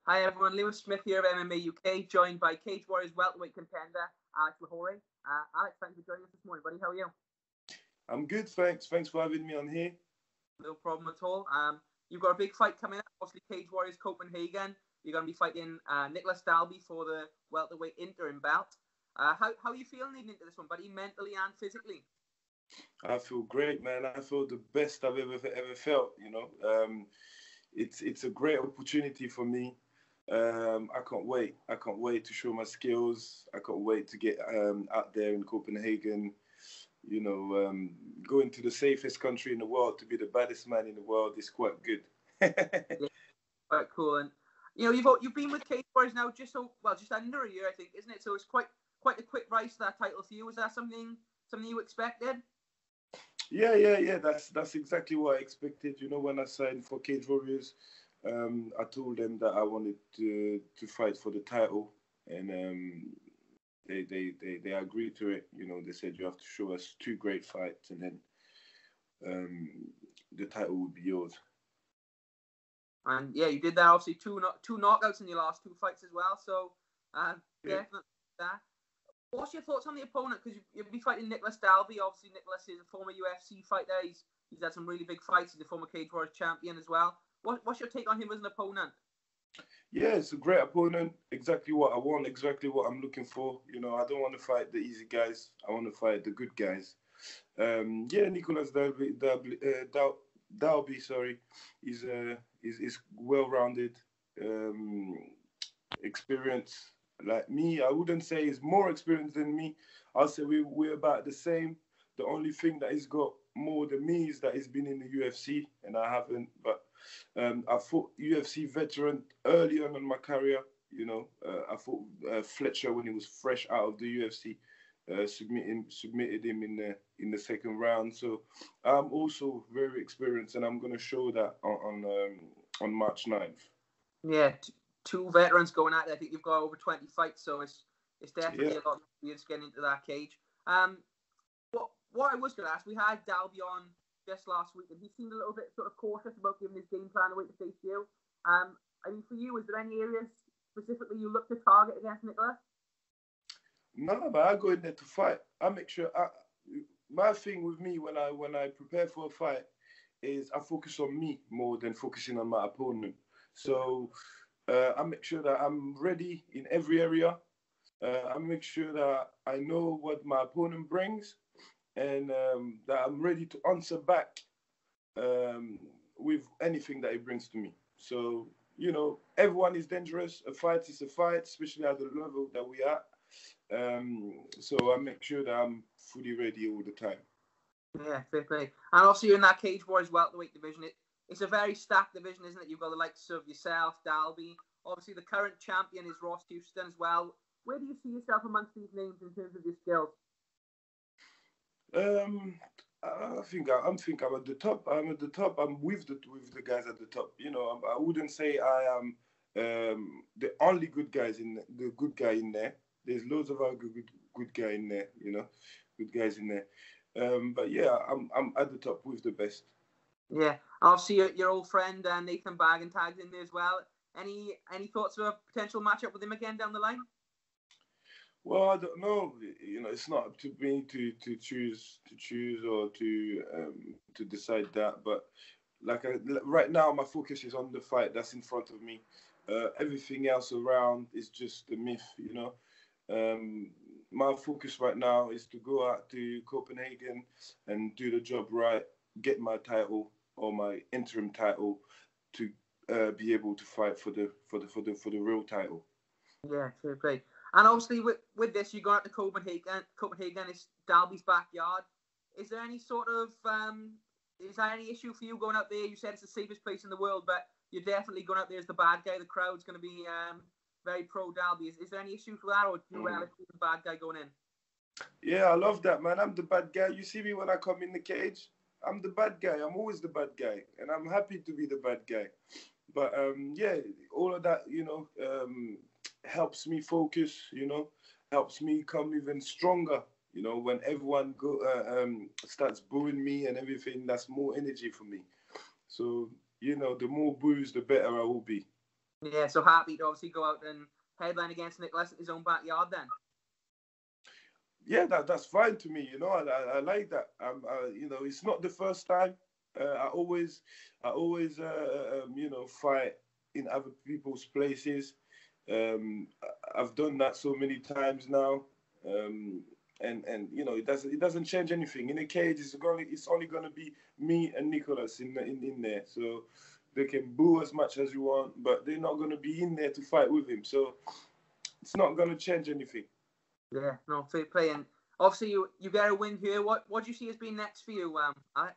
Hi everyone, Lewis Smith here of MMA UK, joined by Cage Warriors welterweight contender Alex Lahore. Alex, thanks for joining us this morning, buddy. How are you? I'm good, thanks. Thanks for having me on here. No problem at all. You've got a big fight coming up, obviously Cage Warriors Copenhagen. You're going to be fighting Nicolas Dalby for the welterweight interim belt. How are you feeling leading into this one, buddy, mentally and physically? I feel great, man. I feel the best I've ever felt. It's a great opportunity for me. I can't wait. I can't wait to show my skills. I can't wait to get out there in Copenhagen. Going to the safest country in the world to be the baddest man in the world is quite good. Yeah, quite cool. And you've been with Cage Warriors now just under a year, I think, isn't it? So it's quite a quick rise to that title for you. Was that something you expected? Yeah. That's exactly what I expected. When I signed for Cage Warriors, I told them that I wanted to fight for the title, and they agreed to it. They said you have to show us 2 great fights, and then the title will be yours. And yeah, you did that. Obviously, two knockouts in your last 2 fights as well. So definitely that. What's your thoughts on the opponent? Because you'll be fighting Nicolas Dalby. Obviously, Nicolas is a former UFC fighter. He's had some really big fights. He's a former Cage Warriors champion as well. What's your take on him as an opponent? Yeah, it's a great opponent. Exactly what I want. Exactly what I'm looking for. I don't want to fight the easy guys. I want to fight the good guys. Nicolas Dalby, sorry, is well-rounded, experienced. Like me, I wouldn't say he's more experienced than me. I'll say we're about the same. The only thing that he's got more than me is that he's been in the UFC, and I haven't. But I fought UFC veteran early on in my career. I fought Fletcher when he was fresh out of the UFC. Submitted him in the second round. So I'm also very experienced, and I'm going to show that on March 9th. Yeah. 2 veterans going at it. I think you've got over 20 fights, so it's definitely a lot of years getting into that cage. What I was going to ask, we had Dalby on just last week, and he seemed a little bit sort of cautious about giving his game plan away to face you. For you, is there any areas specifically you look to target against Nicolas? No, but I go in there to fight. I make sure. My thing with me when I prepare for a fight is I focus on me more than focusing on my opponent. So I make sure that I'm ready in every area. I make sure that I know what my opponent brings, and that I'm ready to answer back with anything that he brings to me. So, everyone is dangerous. A fight is a fight, especially at the level that we are. So I make sure that I'm fully ready all the time. Yeah, fair play. And also you're in that Cage Warriors welterweight division. It's a very stacked division, isn't it? You've got the likes of yourself, Dalby. Obviously, the current champion is Ross Houston as well. Where do you see yourself amongst these names in terms of your skills? I think I'm at the top. I'm at the top. I'm with the guys at the top. I wouldn't say I am the only good guy in there. There's loads of other good guy in there. Good guys in there. But yeah, I'm at the top with the best. Yeah, obviously your old friend Nathan Bagan tagged in there as well. Any thoughts of a potential matchup with him again down the line? Well, I don't know. It's not up to me to choose or to decide that. But right now, my focus is on the fight that's in front of me. Everything else around is just a myth. My focus right now is to go out to Copenhagen and do the job right, get my title or my interim title to be able to fight for the real title. Yeah, fair play. And obviously with this, you go out to Copenhagen. Copenhagen is Dalby's backyard. Is there any sort of is there any issue for you going out there? You said it's the safest place in the world, but you're definitely going out there as the bad guy. The crowd's going to be very pro Dalby. Is there any issues with that, or do you relish being the bad guy going in? Yeah, I love that, man. I'm the bad guy. You see me when I come in the cage. I'm the bad guy. I'm always the bad guy, and I'm happy to be the bad guy. But all of that, helps me focus. Helps me come even stronger. When everyone starts booing me and everything, that's more energy for me. So the more boos, the better I will be. Yeah, so happy to obviously go out and headline against Nicholas in his own backyard then. Yeah, that's fine to me. I like that. It's not the first time. I always fight in other people's places. Um, I've done that so many times now, and it doesn't change anything. In a cage, it's only gonna be me and Nicholas in there. So they can boo as much as you want, but they're not gonna be in there to fight with him. So it's not gonna change anything. Yeah, no, fair play. And obviously, you get a win here. What do you see as being next for you, Alex?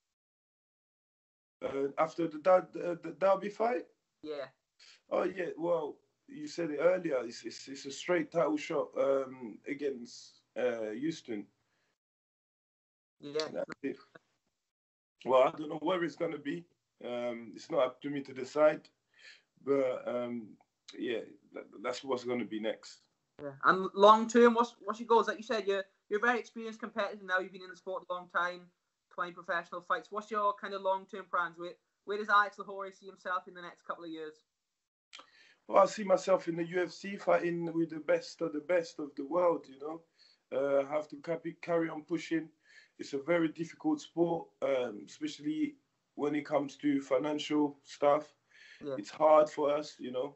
After the Derby fight. Yeah. Oh yeah, well, you said it earlier. It's a straight title shot against Houston. Yeah. That's it. Well, I don't know where it's gonna be. It's not up to me to decide, but yeah, that's what's gonna be next. Yeah. And long term, what's your goals? Like you said, you're a very experienced competitor now. You've been in the sport a long time, 20 professional fights. What's your kind of long term plans? Where does Alex Lahore see himself in the next couple of years? Well, I see myself in the UFC fighting with the best of the world. Have to carry on pushing. It's a very difficult sport, especially when it comes to financial stuff. Yeah. It's hard for us,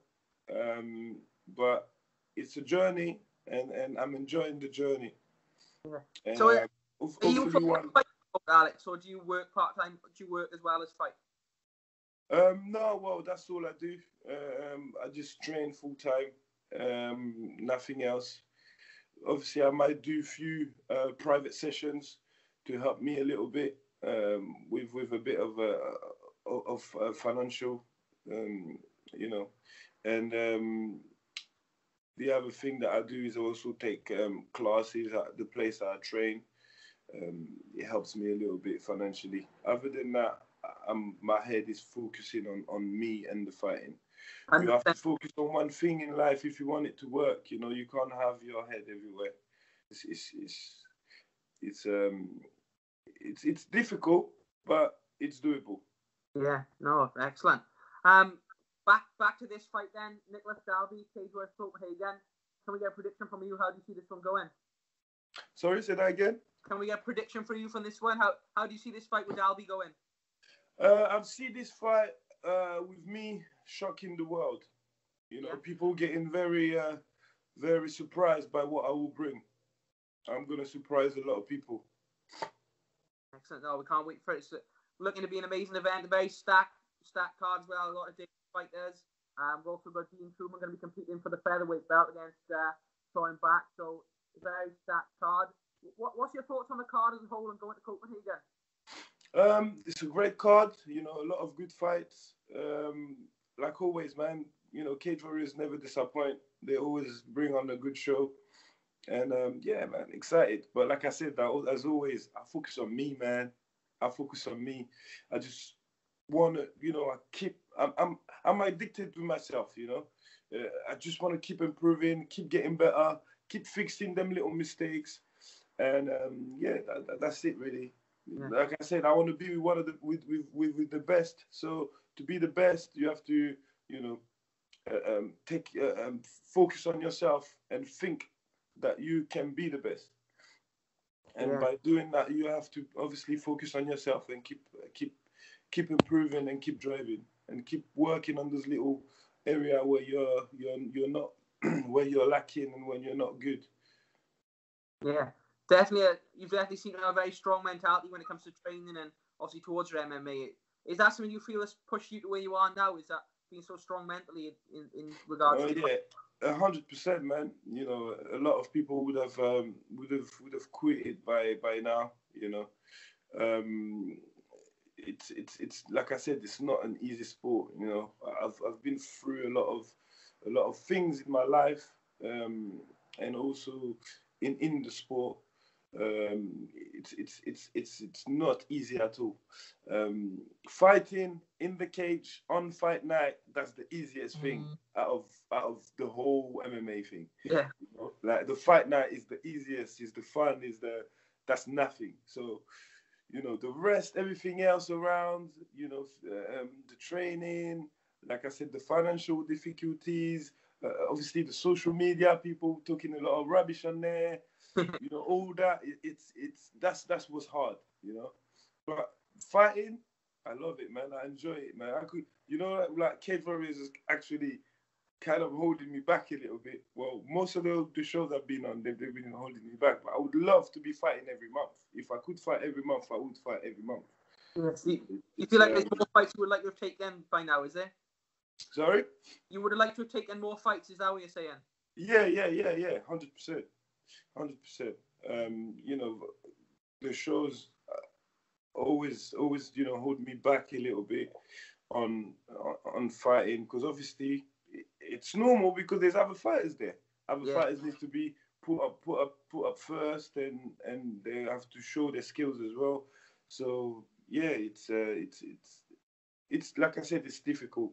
but it's a journey, and I'm enjoying the journey. Yeah. And So, are you hopefully one. Alex, or do you work part time? Do you work as well as fight? No, well, that's all I do. I just train full time. Nothing else. Obviously, I might do a few private sessions to help me a little bit with a bit of financial, and the other thing that I do is also take classes at the place that I train. It helps me a little bit financially. Other than that, my head is focusing on me and the fighting. You have to focus on one thing in life if you want it to work. You can't have your head everywhere. It's difficult, but it's doable. Yeah, no, excellent. Back to this fight then. Nicholas Dalby, Cage Warriors Copenhagen. Can we get a prediction from you? How do you see this one going? Sorry, say that again. Can we get a prediction for you from this one? How do you see this fight with Dalby going? I see this fight with me shocking the world. People getting very, very surprised by what I will bring. I'm gonna surprise a lot of people. Excellent. Oh, we can't wait for it. It's looking to be an amazing event. A very stacked card as well. A lot of big fighters. We've also got Dean Truman going to be competing for the featherweight belt against Troy Back. So very stacked card. What's your thoughts on the card as a whole and going to Copenhagen? It's a great card. A lot of good fights. Like always, man. Cage Warriors never disappoint. They always bring on a good show. And yeah, man, excited. But like I said, as always, I focus on me, man. I focus on me. I just want to, I'm addicted to myself, I just want to keep improving, keep getting better, keep fixing them little mistakes. And yeah, that's it really. Yeah. Like I said, I want to be with the best. So to be the best, you have to, focus on yourself and think that you can be the best. And by doing that, you have to obviously focus on yourself and keep improving and keep driving and keep working on this little area where you're not where you're lacking and when you're not good. Yeah, definitely. You've definitely seen a very strong mentality when it comes to training and obviously towards your MMA. Is that something you feel has pushed you to where you are now? Is that being so strong mentally in regards to? Yeah. 100%, man. A lot of people would have quitted by now. It's like I said, it's not an easy sport. I've been through a lot of things in my life, and also in the sport. It's not easy at all. Fighting in the cage on fight night, that's the easiest thing out of the whole MMA thing. Yeah. Like the fight night is the easiest, is the fun, that's nothing. So, the rest, everything else around, the training, like I said, the financial difficulties, obviously the social media, people talking a lot of rubbish on there, you know, all that. That's what's hard, you know. But fighting, I love it, man. I enjoy it, man. I could, you know, like Cage Warriors is actually kind of holding me back a little bit. Well, most of the shows I've been on, they've been holding me back. But I would love to be fighting every month. If I could fight every month, I would fight every month. Yes. You feel like there's more fights you would like to have taken by now, is there? Sorry? You would have liked to have taken more fights, is that what you're saying? Yeah. 100%. 100%. You know, the shows always, you know, hold me back a little bit on fighting, because obviously it's normal because there's other fighters there. Other fighters need to be put up first, and they have to show their skills as well. So yeah, it's like I said, it's difficult.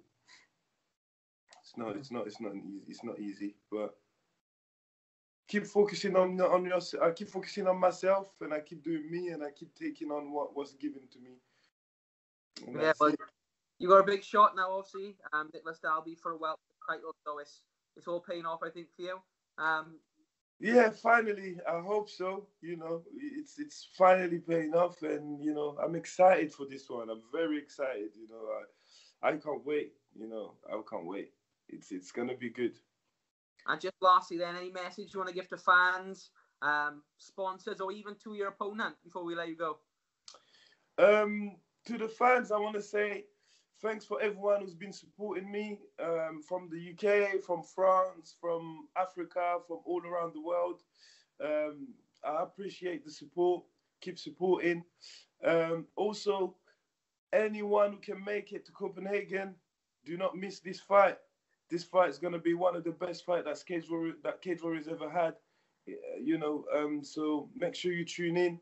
It's not easy, but keep focusing on yourself. I keep focusing on myself, and I keep doing me, and I keep taking on what's given to me. And yeah, well, you got a big shot now, obviously. Nicolas Dalby for a welterweight title, so it's all paying off, I think, for you. Yeah, finally, I hope so. You know, it's finally paying off, and you know, I'm excited for this one. I'm very excited. You know, I can't wait. You know, I can't wait. It's gonna be good. And just lastly, then, any message you want to give to fans, sponsors, or even to your opponent before we let you go? To the fans, I want to say thanks for everyone who's been supporting me, from the UK, from France, from Africa, from all around the world. I appreciate the support. Keep supporting. Also, anyone who can make it to Copenhagen, do not miss this fight. This fight is going to be one of the best fights that Cage Warriors ever had. You know, so make sure you tune in.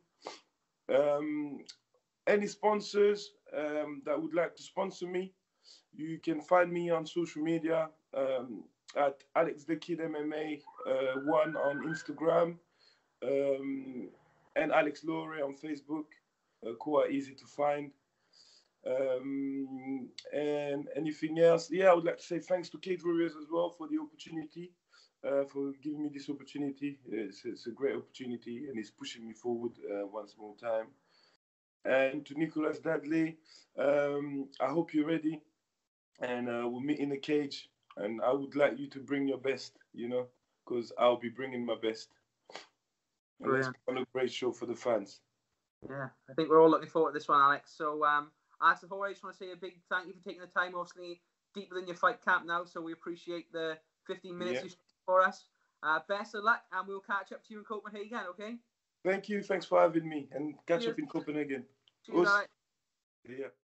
Any sponsors that would like to sponsor me, you can find me on social media at Alex the Kid MMA 1 on Instagram, and Alex Lore on Facebook. Quite easy to find. And anything else? Yeah, I would like to say thanks to Cage Warriors as well for the opportunity, for giving me this opportunity. It's a great opportunity, and it's pushing me forward once more time. And to Nicolas Dudley, I hope you're ready, and we'll meet in the cage. And I would like you to bring your best, you know, because I'll be bringing my best. And let's put on a great show for the fans. Yeah, I think we're all looking forward to this one, Alex. So, as before, I just want to say a big thank you for taking the time. Obviously, deeper than your fight camp now, so we appreciate the 15 minutes you spent for us. Best of luck, and we'll catch up to you in Copenhagen, okay? Thank you. Thanks for having me, and catch up in Copenhagen. Cheers, Alex. Yeah.